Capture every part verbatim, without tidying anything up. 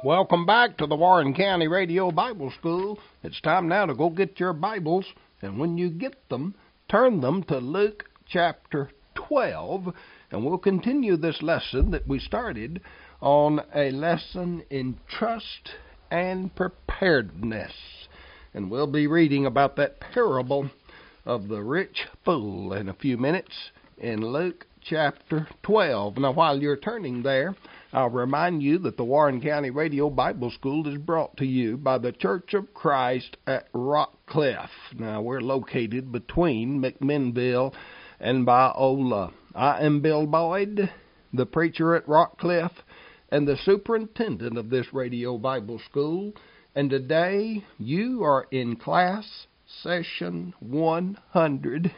Welcome back to the Warren County Radio Bible School. It's time now to go get your Bibles, and when you get them, turn them to Luke chapter twelve, and we'll continue this lesson that we started on a lesson in trust and preparedness. And we'll be reading about that parable of the rich fool in a few minutes in Luke chapter twelve. Now, while you're turning there, I'll remind you that the Warren County Radio Bible School is brought to you by the Church of Christ at Rockcliff. Now, we're located between McMinnville and Biola. I am Bill Boyd, the preacher at Rockcliff and the superintendent of this Radio Bible School. And today, you are in class session one hundred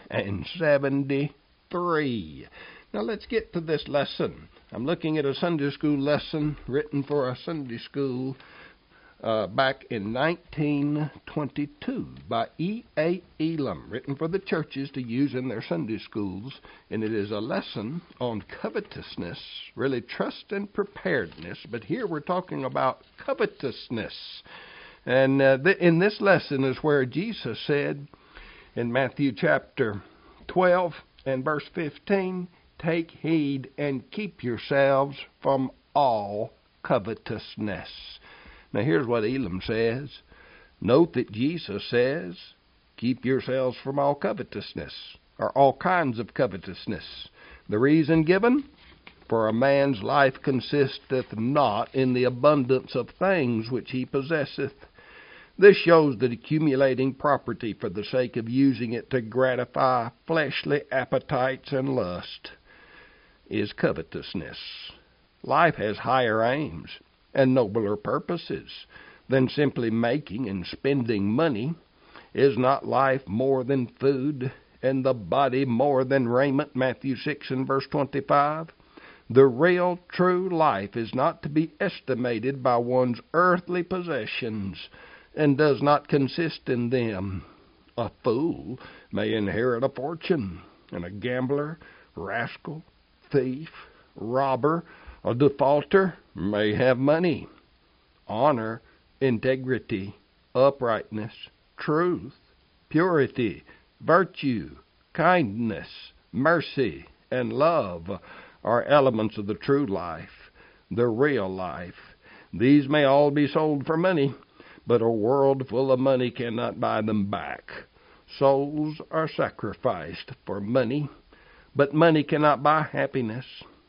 seventy-three. Now, let's get to this lesson. I'm looking at a Sunday school lesson written for a Sunday school uh, back in nineteen twenty-two by E A. Elam, written for the churches to use in their Sunday schools. And it is a lesson on covetousness, really trust and preparedness. But here we're talking about covetousness. And uh, th- in this lesson is where Jesus said in Matthew chapter twelve and verse fifteen, "Take heed and keep yourselves from all covetousness." Now here's what Elam says. Note that Jesus says, keep yourselves from all covetousness, or all kinds of covetousness. The reason given? For a man's life consisteth not in the abundance of things which he possesseth. This shows that accumulating property for the sake of using it to gratify fleshly appetites and lust is covetousness. Life has higher aims and nobler purposes than simply making and spending money. Is not life more than food, and the body more than raiment? Matthew six and verse twenty-five. The real, true life is not to be estimated by one's earthly possessions, and does not consist in them. A fool may inherit a fortune, and a gambler, rascal, thief, robber, a defaulter may have money. Honor, integrity, uprightness, truth, purity, virtue, kindness, mercy, and love are elements of the true life, the real life. These may all be sold for money, but a world full of money cannot buy them back. Souls are sacrificed for money, but money cannot buy happiness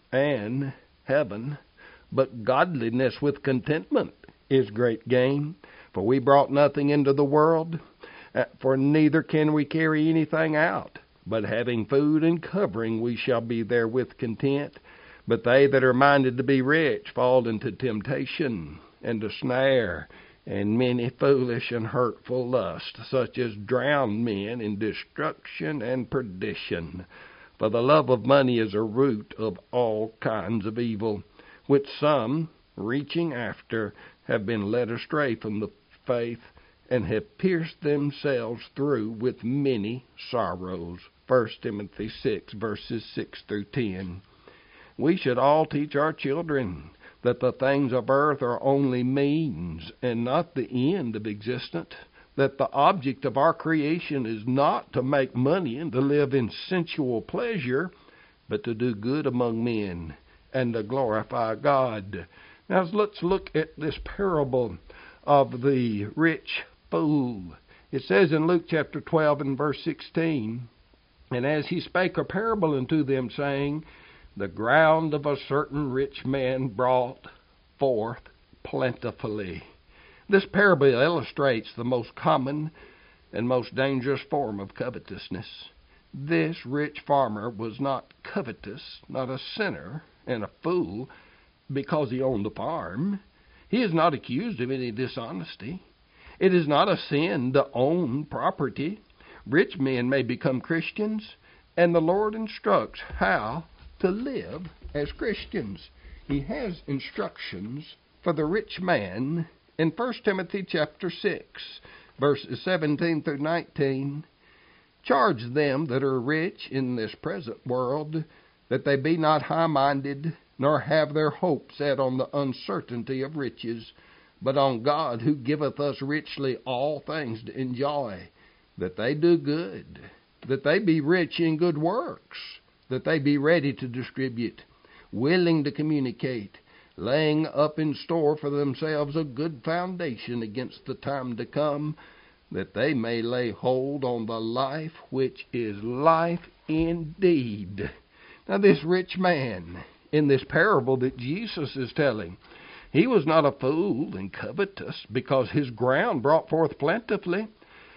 and heaven. But godliness with contentment is great gain. For we brought nothing into the world, for neither can we carry anything out. But having food and covering, we shall be therewith content. But they that are minded to be rich fall into temptation and a snare, and many foolish and hurtful lusts, such as drown men in destruction and perdition. For the love of money is a root of all kinds of evil, which some, reaching after, have been led astray from the faith, and have pierced themselves through with many sorrows. First Timothy six, verses six through ten. We should all teach our children that the things of earth are only means and not the end of existence, that the object of our creation is not to make money and to live in sensual pleasure, but to do good among men and to glorify God. Now let's look at this parable of the rich fool. It says in Luke chapter twelve and verse sixteen, "And as he spake a parable unto them, saying, The ground of a certain rich man brought forth plentifully." This parable illustrates the most common and most dangerous form of covetousness. This rich farmer was not covetous, not a sinner and a fool, because he owned a farm. He is not accused of any dishonesty. It is not a sin to own property. Rich men may become Christians, and the Lord instructs how to live as Christians. He has instructions for the rich man in First Timothy chapter six, verses seventeen through nineteen. "Charge them that are rich in this present world, that they be not high-minded, nor have their hope set on the uncertainty of riches, but on God, who giveth us richly all things to enjoy, that they do good, that they be rich in good works, that they be ready to distribute, willing to communicate, laying up in store for themselves a good foundation against the time to come, that they may lay hold on the life which is life indeed. Now this rich man, in this parable that Jesus is telling, he was not a fool and covetous, because his ground brought forth plentifully.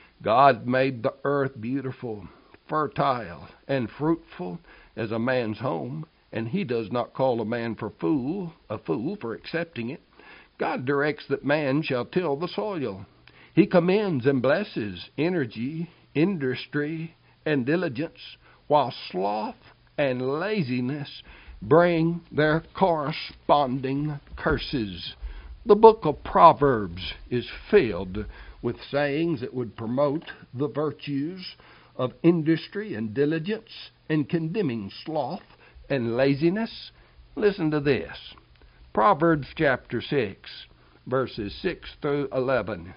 God made the earth beautiful, fertile, and fruitful as a man's home, and he does not call a man for fool, a fool for accepting it. God directs that man shall till the soil. He commends and blesses energy, industry, and diligence, while sloth and laziness bring their corresponding curses. The book of Proverbs is filled with sayings that would promote the virtues of industry and diligence, and condemning sloth and laziness. Listen to this. Proverbs chapter six, verses six through eleven.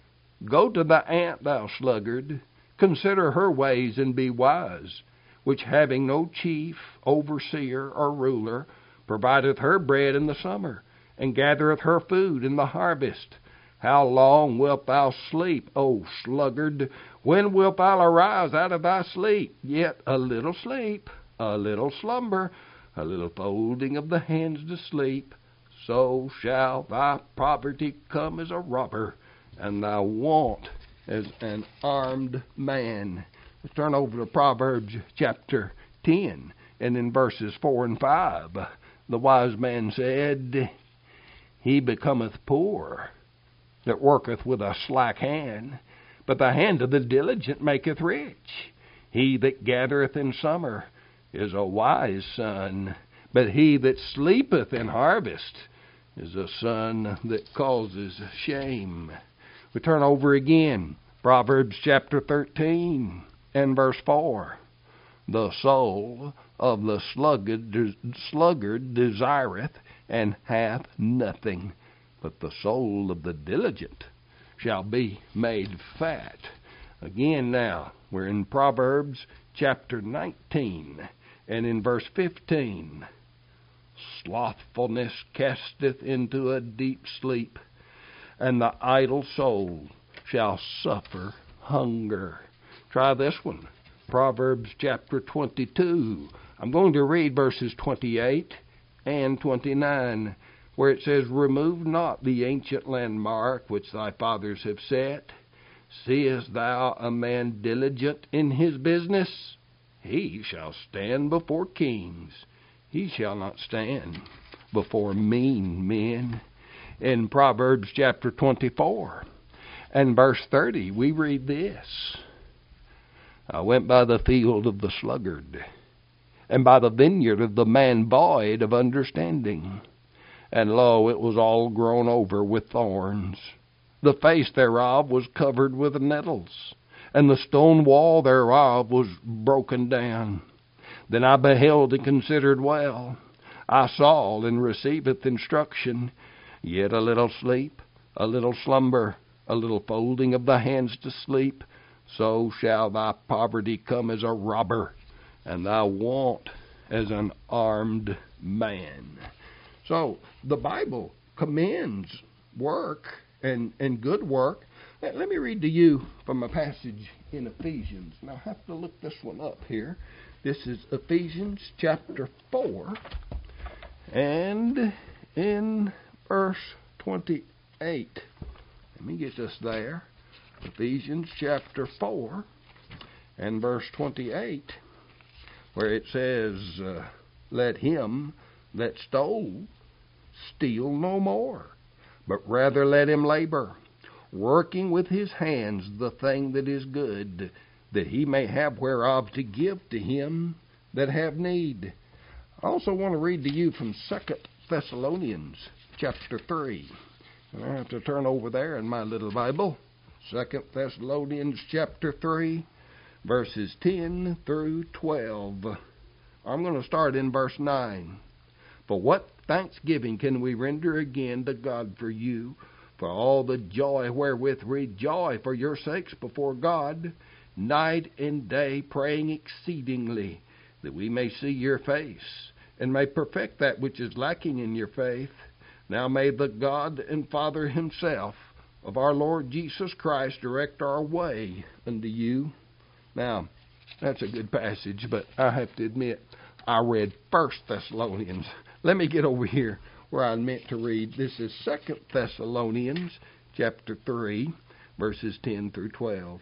Go to the ant, thou sluggard, consider her ways and be wise, which having no chief, overseer, or ruler, provideth her bread in the summer, and gathereth her food in the harvest. How long wilt thou sleep, O sluggard? When wilt thou arise out of thy sleep? Yet a little sleep, a little slumber, a little folding of the hands to sleep. So shall thy poverty come as a robber, and thy want as an armed man. Let's turn over to Proverbs chapter ten, and in verses four and five. The wise man said, He becometh poor that worketh with a slack hand, but the hand of the diligent maketh rich. He that gathereth in summer is a wise son, but he that sleepeth in harvest is a son that causes shame. We turn over again, Proverbs chapter thirteen and verse four. The soul of the sluggard, sluggard desireth and hath nothing, but the soul of the diligent shall be made fat. Again now, we're in Proverbs chapter nineteen, and in verse fifteen. Slothfulness casteth into a deep sleep, and the idle soul shall suffer hunger. Try this one. Proverbs chapter twenty-two. I'm going to read verses twenty-eight and twenty-nine, where it says, Remove not the ancient landmark which thy fathers have set. Seest thou a man diligent in his business? He shall stand before kings. He shall not stand before mean men. In Proverbs chapter twenty-four and verse thirty, we read this. I went by the field of the sluggard, and by the vineyard of the man void of understanding. And lo, it was all grown over with thorns. The face thereof was covered with nettles, and the stone wall thereof was broken down. Then I beheld and considered well. I saw and receiveth instruction. Yet a little sleep, a little slumber, a little folding of the hands to sleep. So shall thy poverty come as a robber, and thy want as an armed man. So the Bible commends work and, and good work. Let, let me read to you from a passage in Ephesians. Now I have to look this one up here. This is Ephesians chapter four, and in verse twenty-eight. Let me get this there. Ephesians chapter four and verse twenty-eight, where it says, uh, Let him that stole steal no more, but rather let him labor, working with his hands the thing that is good, that he may have whereof to give to him that have need. I also want to read to you from Second Thessalonians chapter three. And I have to turn over there in my little Bible. Second Thessalonians chapter three, verses ten through twelve. I'm going to start in verse nine. For what thanksgiving can we render again to God for you, for all the joy wherewith we rejoice for your sakes before God, night and day praying exceedingly, that we may see your face, and may perfect that which is lacking in your faith. Now may the God and Father himself of our Lord Jesus Christ direct our way unto you. Now, that's a good passage, but I have to admit, I read First Thessalonians. Let me get over here where I meant to read. This is Second Thessalonians chapter three, verses ten through twelve.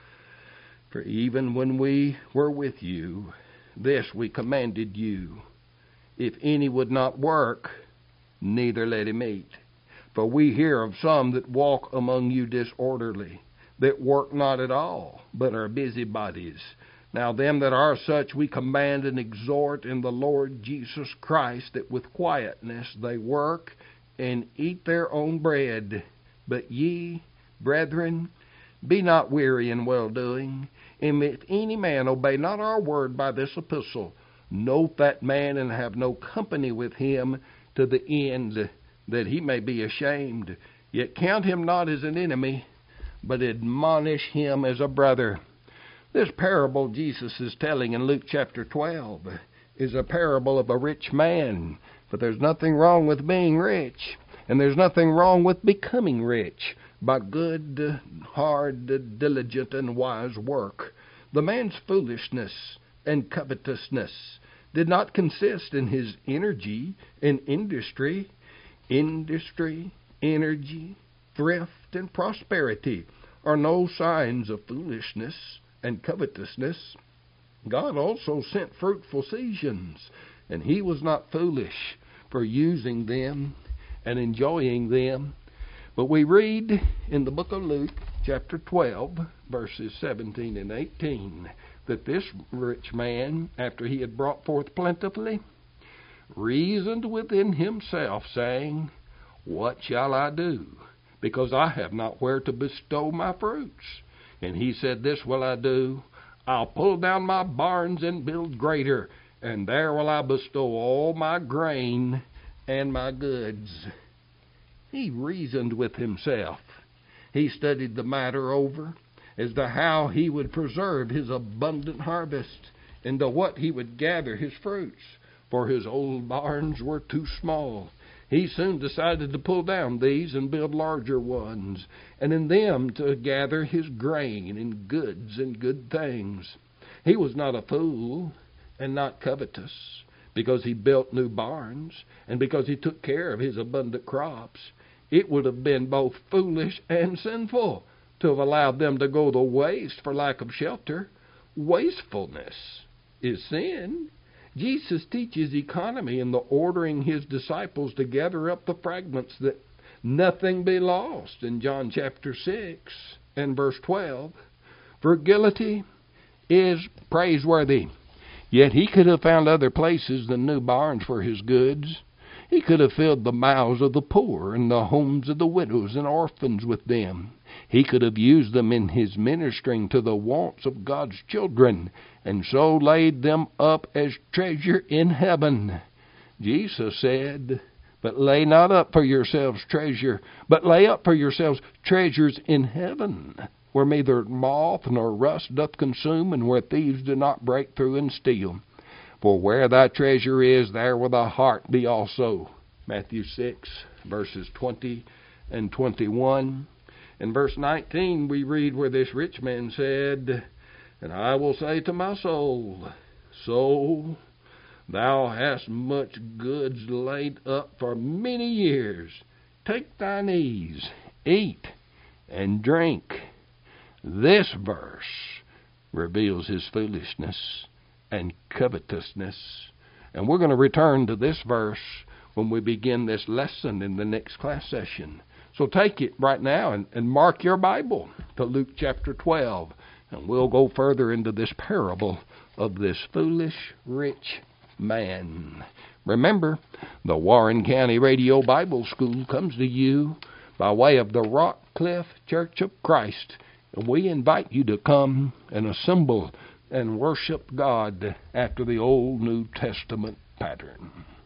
For even when we were with you, this we commanded you, if any would not work, neither let him eat. For we hear of some that walk among you disorderly, that work not at all, but are busybodies. Now them that are such we command and exhort in the Lord Jesus Christ, that with quietness they work and eat their own bread. But ye, brethren, be not weary in well-doing. And if any man obey not our word by this epistle, note that man and have no company with him, to the end that he may be ashamed. Yet count him not as an enemy, but admonish him as a brother. This parable Jesus is telling in Luke chapter twelve is a parable of a rich man. But there's nothing wrong with being rich, and there's nothing wrong with becoming rich by good, hard, diligent, and wise work. The man's foolishness and covetousness did not consist in his energy and industry. Industry, energy, thrift, and prosperity are no signs of foolishness and covetousness. God also sent fruitful seasons, and he was not foolish for using them and enjoying them. But we read in the book of Luke, chapter twelve, verses seventeen and eighteen, that this rich man, after he had brought forth plentifully, reasoned within himself, saying, What shall I do? Because I have not where to bestow my fruits. And he said, This will I do. I'll pull down my barns and build greater, and there will I bestow all my grain and my goods. He reasoned with himself. He studied the matter over as to how he would preserve his abundant harvest, and to what he would gather his fruits, for his old barns were too small. He soon decided to pull down these and build larger ones, and in them to gather his grain and goods and good things. He was not a fool and not covetous, because he built new barns and because he took care of his abundant crops. It would have been both foolish and sinful to have allowed them to go to waste for lack of shelter. Wastefulness is sin. Jesus teaches economy in the ordering his disciples to gather up the fragments, that nothing be lost, in John chapter six and verse twelve. Frugality is praiseworthy, yet he could have found other places than new barns for his goods. He could have filled the mouths of the poor and the homes of the widows and orphans with them. He could have used them in his ministering to the wants of God's children, and so laid them up as treasure in heaven. Jesus said, But lay not up for yourselves treasure, but lay up for yourselves treasures in heaven, where neither moth nor rust doth consume, and where thieves do not break through and steal. For where thy treasure is, there will thy heart be also. Matthew six, verses twenty and twenty-one. In verse nineteen we read where this rich man said, And I will say to my soul, Soul, thou hast much goods laid up for many years. Take thine ease, eat, and drink. This verse reveals his foolishness and covetousness. And we're going to return to this verse when we begin this lesson in the next class session. So take it right now and, and mark your Bible to Luke chapter twelve, and we'll go further into this parable of this foolish rich man. Remember, the Warren County Radio Bible School comes to you by way of the Rock Cliff Church of Christ, and we invite you to come and assemble and worship God after the Old New Testament pattern.